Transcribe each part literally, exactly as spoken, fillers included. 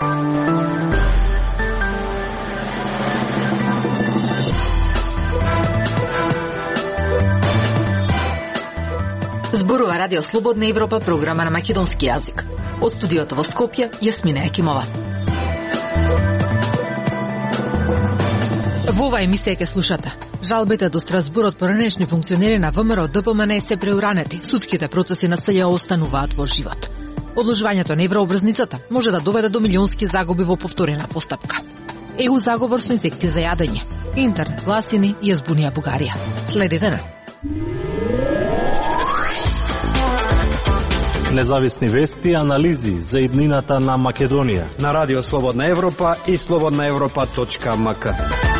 Зборува Радио Слободна Европа, програма на македонски јазик. Од студиото во Скопје, Јасмина Екимова. Во оваа емисија ќе слушате: жалбите до Страсбург од поранешни функционери на ВМРО Д П М Н се преуранети, судските процеси на С Ј остануваат во живот. Одложувањето на еврообврзницата може да доведе до милионски загуби во повторена постапка. Е У заговор со инсекти за јадење. Интернет гласини ја збунија Бугарија. Следите на Независни вести и анализи за иднината на Македонија на Радио Слободна Европа и слободна европа точка м к.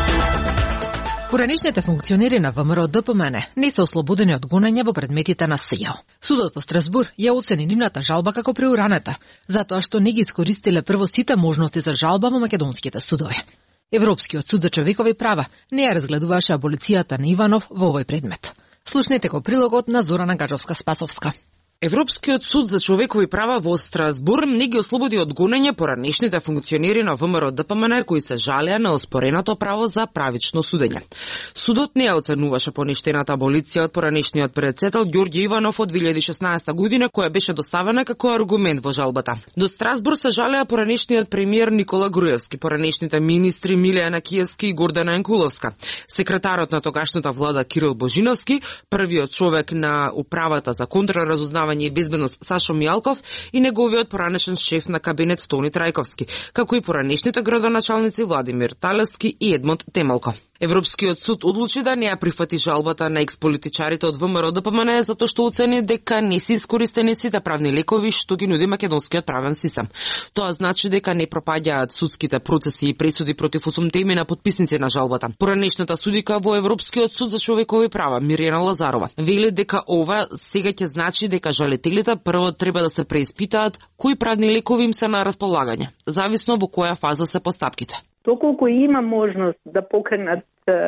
Поранешните функционери на ВМРО Д П М Н не се ослободени од гонење во предметите на С Ј. Судот во Страсбург ја оцени нивната жалба како преуранета, затоа што не ги искористиле прво сите можности за жалба во македонските судови. Европскиот суд за човекови права не ја разгледуваше аболицијата на Иванов во овој предмет. Слушнете го прилогот на Зорана Гаджовска-Спасовска. Европскиот суд за човекови права во Страсбург не ги ослободи од гонење поранешните функционери на ВМРО Д П М Н кои се жалеа на оспореното право за правично судење. Судот не ја оценуваше поништената аболиција од поранешниот председател Ѓорѓе Иванов од две илјади и шеснаесета година, која беше доставена како аргумент во жалбата. До Страсбург се жалеа поранешниот премиер Никола Груевски, поранешните министри Милијана Киевски и Гордана Јанкуловска, секретарот на тогашната влада Кирил Божиновски, првиот човек на управата за контраразузнавање и безбедност Сашо Мијалков и неговиот поранешен шеф на кабинет Тони Трајковски, како и поранешните градоначалници Владимир Талевски и Едмонд Темелко. Европскиот суд одлучи да не ја прифати жалбата на експолитичарите од ВМРО Д П М Н затоа што оцени дека не се искористени сите правни лекови што ги нуди македонскиот правен систем. Тоа значи дека не пропаѓаат судските процеси и пресуди против осумте имена подписници на жалбата. Поранешната судика во Европскиот суд за човекови права Мирјана Лазарова вели дека ова сега ќе значи дека жалителите прво треба да се преиспитаат кои правни лекови им се на располагање, зависно во која фаза се постапките. Доколку има можност да покренат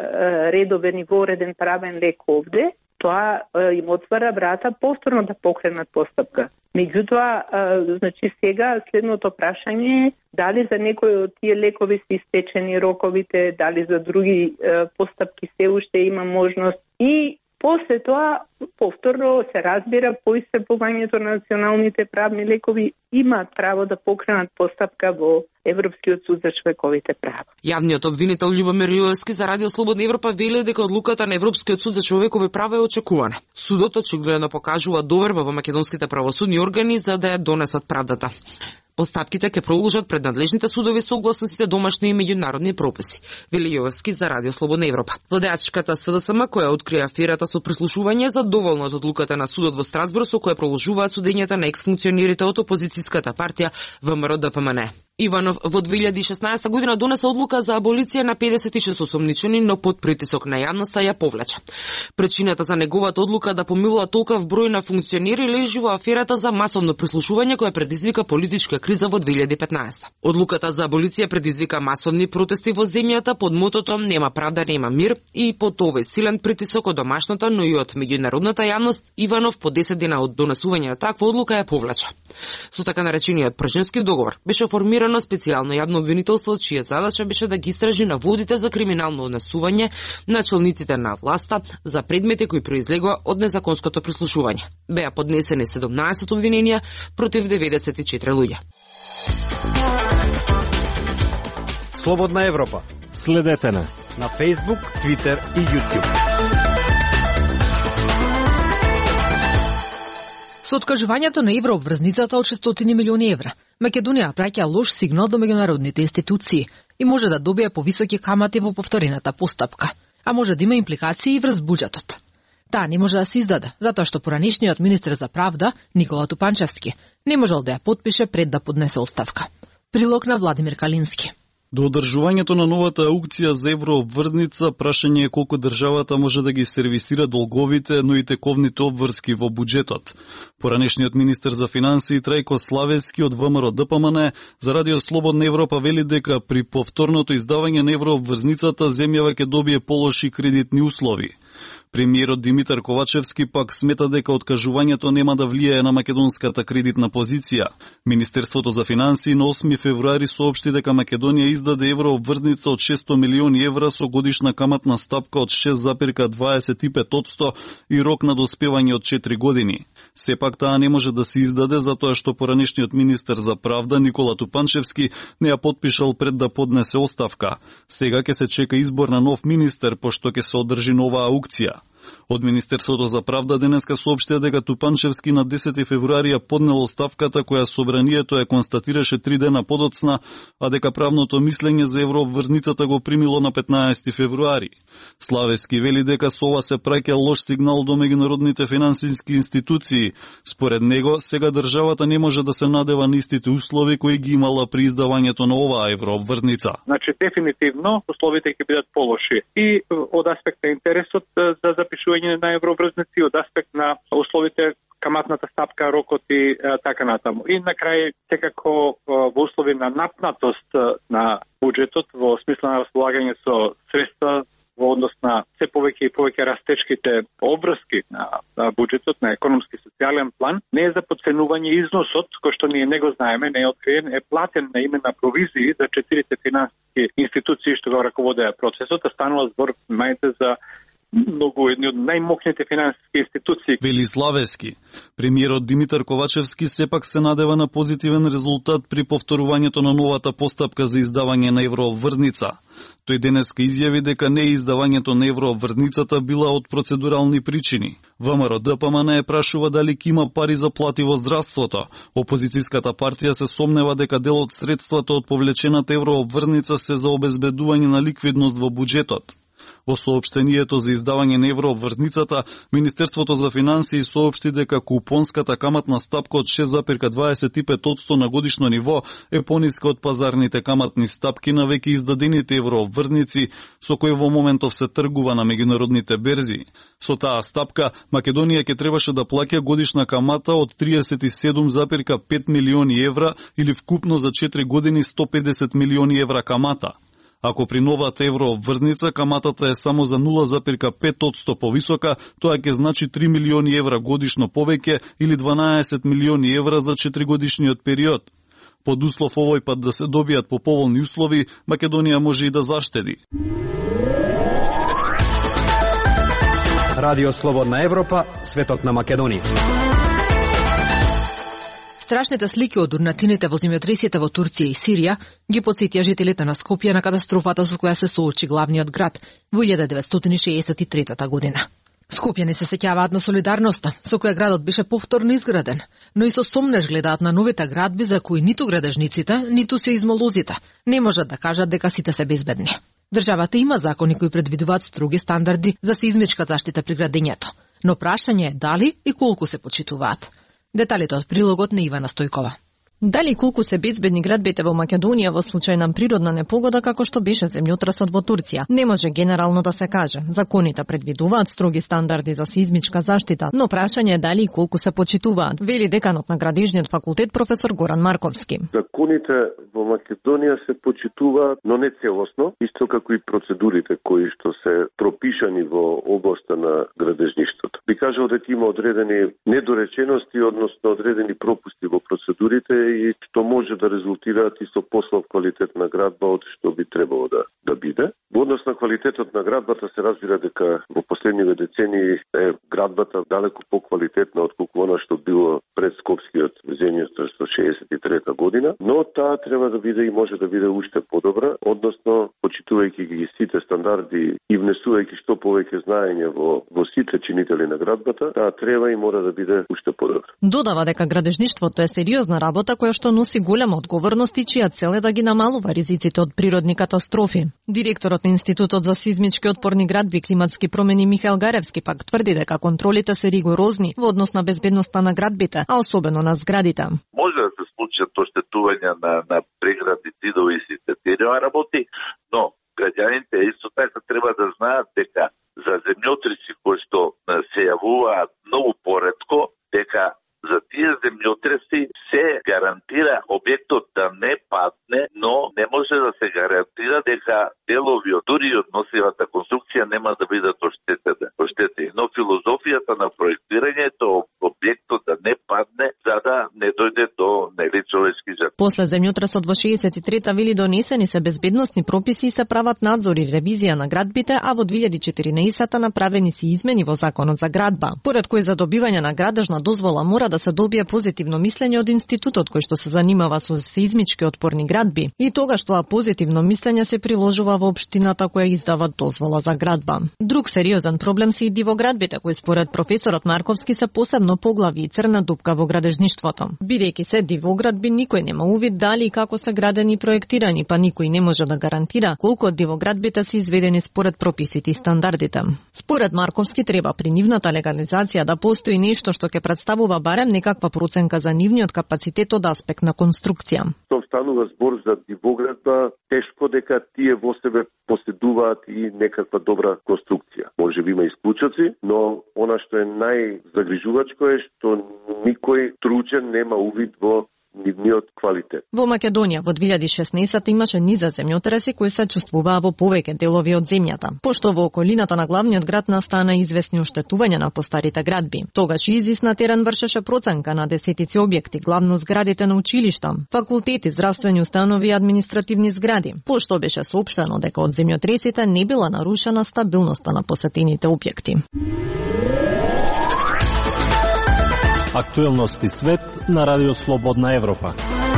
редовен и вореден правен лек овде, тоа им отвара врата повторно да покренат постапка. Меѓутоа, значи сега следното прашање е дали за некои од тие лекови се истечени роковите, дали за други постапки се уште има можност и после тоа повторно се разбира по исцрпувањето на националните правни лекови имаат право да покренат постапка во Европскиот суд за човековите права. Јавниот обвинител Љубомир Јовевски за Радио Слободна Европа вели дека одлуката на Европскиот суд за човекови права е очекувана. Судот очигледно покажува доверба во македонските правосудни органи за да ја донесат правдата. Постапките ќе продолжат пред надлежните судови согласно сите домашни и меѓународни прописи, вели Јовевски за Радио Слободна Европа. Владеачката С Д С М која открија аферата со прислушување задоволна од одлуката на судот во Страсбург со која продолжуваат судењата на ексфункционерите од опозицијската партија ВМРО Д П М Н. Иванов во две илјади и шеснаесета година донесе одлука за аболиција на педесет и шест осумничени, но под притисок на јавноста ја повлече. Причината за неговата одлука да помилува толков број на функционери лежи во аферата за масовно прислушување која предизвика политичка криза во две илјади и петнаесета. Одлуката за аболиција предизвика масовни протести во земјата под мотото "Нема правда, нема мир" и под овој силен притисок од домашната, но и од меѓународната јавност, Иванов по десет дена од донесување на таква одлука ја повлече. Со така наречениот Пржевски договор беше формирано специјално јавно обвинителство, чија задача беше да ги истражи наводите за криминално однесување на челниците на власта за предмети кои произлегува од незаконското прислушување. Беа поднесени седумнаесет обвиненија против деветдесет и четири луѓе. Слободна Европа. Следете на на Facebook, Twitter и YouTube. Со откажувањето на еврообврзницата од шестстотини милиони евра, Македонија праќа лош сигнал до меѓународните институции и може да добие повисоки камати во повторената постапка, а може да има импликации и врз буџетот. Таа не може да се издаде, затоа што поранешниот министер за правда, Никола Тупанчевски, не можел да ја подпише пред да поднесе оставка. Прилог на Владимир Калински. До одржувањето на новата аукција за еврообврзница, прашање е колку државата може да ги сервисира долговите, но и тековните обврски во буџетот. Поранешниот министер за финансии Трајко Славевски од ВМРО Д П М Н за Радио Слободна Европа вели дека при повторното издавање на еврообврзницата земјава ќе добие полоши кредитни услови. Премиерот Димитар Ковачевски пак смета дека откажувањето нема да влијае на македонската кредитна позиција. Министерството за финансии на осми февруари соопшти дека Македонија издаде еврообврзница од шесто милиони евра со годишна каматна стапка од шест зарез дваесет и пет одсто и рок на доспевање од четири години. Сепак таа не може да се издаде затоа што поранешниот министер за правда Никола Тупанчевски не ја потпишал пред да поднесе оставка. Сега ќе се чека избор на нов министер пошто ќе се одржи нова аукција. Од Министерството за правда денеска соопштија дека Тупанчевски на десети февруари ја поднел оставката која собранието ја констатираше три дена подоцна, а дека правното мислење за еврообврзницата го примило на петнаесети февруари. Славески вели дека со ова се праќа лош сигнал до меѓународните финансиски институции. Според него, сега државата не може да се надева на истите услови кои ги имала при издавањето на оваа еврообврзница. Значи, дефинитивно, условите ќе бидат полоши. И од аспект на интересот за запишување на еврообврзници, од аспект на условите, каматната стапка, рокот и така натаму. И на крај, секако во услови на напнатост на буџетот, во смисла на располагање со средства во однос на се повеќе и повеќе растечките обврски на, на буџетот, на економски и социјален план, не е за подценување износот, кој што ние не го знаеме, не е откриен, е платен на име на провизии за четирите финансиски институции што го раководеа процесот, а станува збор, мајте, за многу едни од најмокните финансиски институции. Вели Славески. Премиерот Димитар Ковачевски сепак се надева на позитивен резултат при повторувањето на новата постапка за издавање на еврообврзница. Тој денеска изјави дека не издавањето на еврообврзницата била од процедурални причини. ВМРО Д П М Н е прашува дали ќе има пари за плати во здравството. Опозицијската партија се сомнева дека дел од средствата од повлечената еврообврзница се за обезбедување на ликвидност во буџетот. Во соопштението за издавање на еврообврзницата, Министерството за финансии соопшти дека купонската каматна стапка од шест зарез дваесет и пет одсто на годишно ниво е пониска од пазарните каматни стапки на веќе издадените еврообврзници, со кои во моментов се тргува на меѓународните берзи. Со таа стапка, Македонија ќе требаше да плаќа годишна камата од триесет и седум зарез пет милиони евра или вкупно за четири години сто педесет милиони евра камата. Ако при новата еврообврзница каматата е само за нула зарез пет одсто повисока, тоа ќе значи три милиони евра годишно повеќе или дванаесет милиони евра за четиригодишниот период. Под услов овој пат да се добијат по поволни услови, Македонија може и да заштеди. Радио Слободна Европа, светот на Македонија. Страшните слики од урнатините во земјотресите во Турција и Сирија ги потсетија жителите на Скопје на катастрофата со која се соочи главниот град во илјада деветстотини шеесет и трета година. Скопјани се сеќаваат на солидарноста со која градот беше повторно изграден, но и со сомнеж гледаат на новите градби за кои ниту градежниците, ниту се измолозите не можат да кажат дека сите се безбедни. Државата има закони кои предвидуваат строги стандарди за сеизмичка заштита при градењето, но прашање е дали и колку се почитуваат. Деталите од прилогот на Ивана Стојкова. Дали колку се безбедни градбите во Македонија во случај на природна непогода како што беше земјотресот во Турција? Не може генерално да се каже. Законите предвидуваат строги стандарди за сеизмичка заштита, но прашање е дали и колку се почитуваат, вели деканот на Градежниот факултет професор Горан Марковски. Законите во Македонија се почитуваат, но не целосно, исто како и процедурите кои што се пропишани во областа на градежништвото. Би кажал дека има одредени недоречености, односно одредени пропусти во процедурите и што може да резултираат и со послаб квалитет на градба од што би требало да да биде. Во однос на квалитетот на градбата се разбира дека во последниве децении е градбата далеко поквалитетна отколку она што било пред Скопскиот земјотрес во шеесет и трета година, но таа треба да биде и може да биде уште подобра, односно почитувајќи ги сите стандарди и внесувајќи што повеќе знаење во во сите чинители на градбата, таа треба и мора да биде уште подобра. Додава дека градежништвото е сериозна работа која што носи голема одговорност и чија цел е да ги намалува ризиците од природни катастрофи. Директорот на Институтот за сеизмички отпорни градби и климатски промени Михаел Гаревски пак тврди дека контролите се ригорозни во однос на безбедноста на градбите, а особено на зградите. Може да се случат оштетувања на на преградни зидови и сите тие работи, но граѓаните исто така треба да знаат дека за земјотреси кои што се јавуваат многу поретко, дека за тие земјотреси се гарантира објектот да не падне, но не може да се гарантира дека делови од дури од носивата конструкција нема да бидат оштетени. објектите, но филозофијата на проектирањето објектот да не падне, за да не дојде до нели човечки жртви. После земјотресот во шеесет и трета вели донесени се безбедносни прописи и се прават надзор и ревизија на градбите, а во две илјади и четиринаесета направени се измени во Законот за градба, поред кои за добивање на градежна дозвола мора да се добие позитивно мислење од институтот кој што се занимава со сеизмички отпорни градби, и тогаш тоа позитивно мислење се приложува во општината која издава дозвола за градба. Друг сериозен проблем се и дивоградбите, кои според професорот Марковски се посебно поглави и црна дупка во градежништвото. Бидејќи се дивоградби, никој нема увид дали и како се градени и проектирани, па никој не може да гарантира колку од дивоградбите се изведени според прописите и стандардите. Според Марковски треба при нивната легализација да постои нешто што ќе представува барем некаква проценка за нивниот капацитет од аспект на конструкција. Тоа станува збор за дивоградба, тешко дека тие во себе поседуваат и некаква добра конструкција. Може би има исклучоци, но она што е најзагрижувачко е што никој тручен нема увид во нивниот квалитет. Во Македонија во две илјади и шеснаесета имаше низа земјотреси кои се чувствуваа во повеќе делови од земјата, пошто во околината на главниот град настана известни оштетувања на постарите градби. Тогаш ИЗИС на терен вршеше проценка на десетици објекти, главно зградите на училишта, факултети, здравствени установи и административни згради, пошто беше соопштено дека од земјотресите не била нарушена стабилноста на посетените објекти. Актуелности свет на Радио Слободна Европа.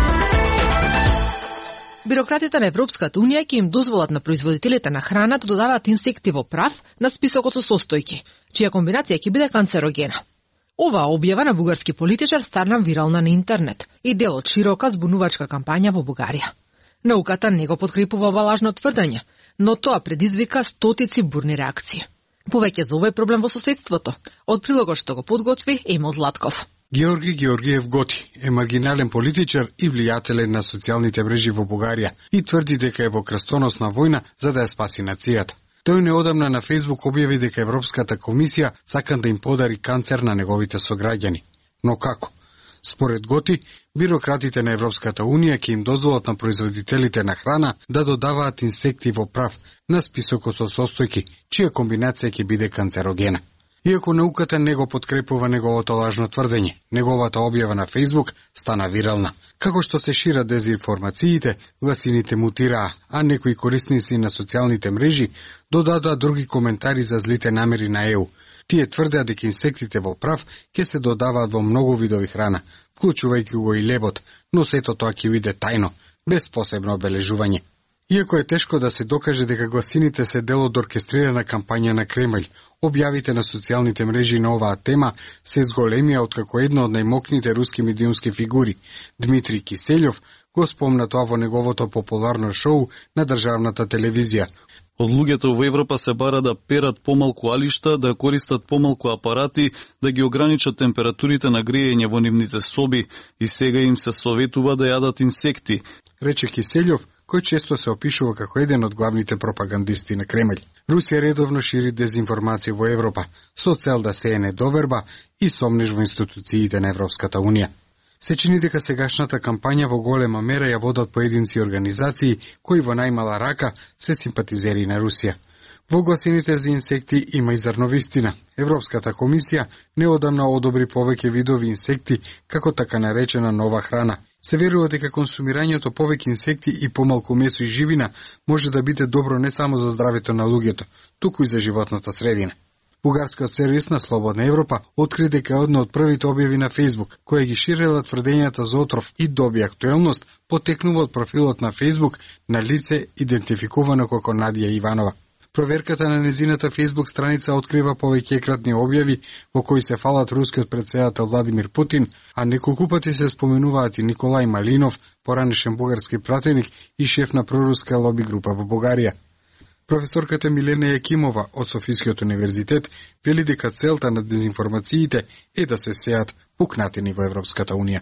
Бирократите на Европската Унија ќе им дозволат на производителите на храна да додаваат инсекти во прав на списокот со состојки, чија комбинација ќе биде канцерогена. Оваа објава на бугарски политичар стана вирална на интернет и дел од широка збунувачка кампања во Бугарија. Науката не го подкрепува ова лажно тврдење, но тоа предизвика стотици бурни реакции. Повеќе за овој проблем во соседството, од прилогот што го подготви Емил Златков. Георги Георгиев Готи е маргинален политичар и влијателен на социјалните мрежи во Бугарија и тврди дека е во крстоносна војна за да ја спаси нацијата. Тој неодамна на Фејсбук објави дека Европската комисија сака да им подари канцер на неговите сограѓани. Но како? Според Готи, бирократите на Европската Унија ќе им дозволат на производителите на храна да додаваат инсекти во прав на списокот со состојки, чија комбинација ќе биде канцерогена. Иако науката не го подкрепува неговото лажно тврдење, неговата објава на Фејсбук стана вирална. Како што се шират дезинформациите, гласините мутираа, а некои корисници на социјалните мрежи додадоа други коментари за злите намери на ЕУ. Тие тврдеа дека инсектите во прав ќе се додаваат во многу видови храна, вклучувајќи го и лебот, но сето тоа ќе биде тајно, без посебно обележување. Иако е тешко да се докаже дека гласините се дел од оркестрирана кампања на Кремљ, објавите на социјалните мрежи на оваа тема се зголемија откако една од најмокните руски медиумски фигури, Дмитрий Киселјов, го спомна тоа во неговото популарно шоу на државната телевизија. Од луѓето во Европа се бара да перат помалку алишта, да користат помалку апарати, да ги ограничат температурите на грејење во нивните соби и сега им се советува да јадат инсекти, рече Киселјов, кој често се опишува како еден од главните пропагандисти на Кремљ. Русија редовно шири дезинформација во Европа, со цел да сее недоверба и сомнеж во институциите на Европската Унија. Се чини дека сегашната кампања во голема мера ја водат поединци и организации кои во најмала рака се симпатизери на Русија. Во гласините за инсекти има и зрновистина. Европската комисија неодамна одобри повеќе видови инсекти како така наречена нова храна. Се верува дека консумирањето повеќе инсекти и помалку месо и живина може да биде добро не само за здравето на луѓето, туку и за животната средина. Бугарскиот сервис на Слободна Европа откри дека една од првите објави на Фејсбук, која ги ширела тврдењата за отров и доби актуелност, потекнува од профилот на Фејсбук на лице идентификувано како Надија Иванова. Проверката на незината Фејсбук страница открива повеќе екратни објави во кои се фалат рускиот претседател Владимир Путин, а неколку пати се споменуваат и Николај Малинов, поранешен бугарски пратеник и шеф на проруска лоби група во Бугарија. Професорката Милена Јакимова од Софискиот универзитет вели дека целта на дезинформациите е да се сеат пукнатини во Европската Унија.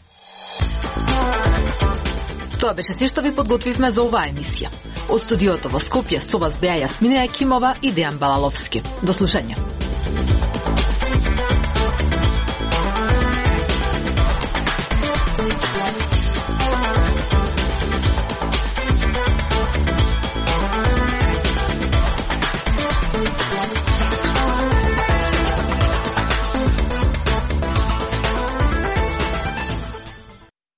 Тоа беше се што ви подготвивме за оваа емисија. Од студиото во Скопје со вас беа Јасмина Јакимова и Дејан Балаловски. До слушање.